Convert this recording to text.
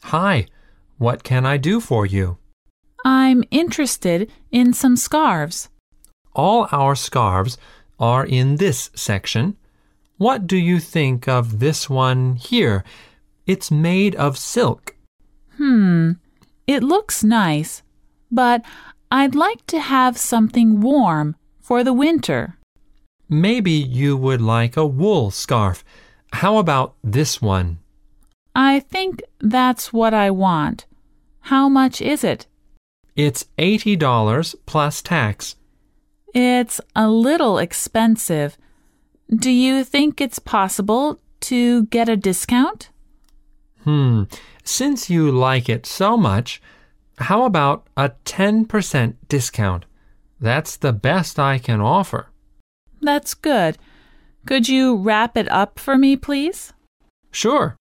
Hi, what can I do for you? I'm interested in some scarves. All our scarves are in this section. What do you think of this one here? It's made of silk. It looks nice, but I'd like to have something warm for the winter. Maybe you would like a wool scarf. How about this one? I think that's what I want. How much is it? It's $80 plus tax. It's a little expensive. Do you think it's possible to get a discount? Since you like it so much, how about a 10% discount? That's the best I can offer. That's good. Could you wrap it up for me, please? Sure.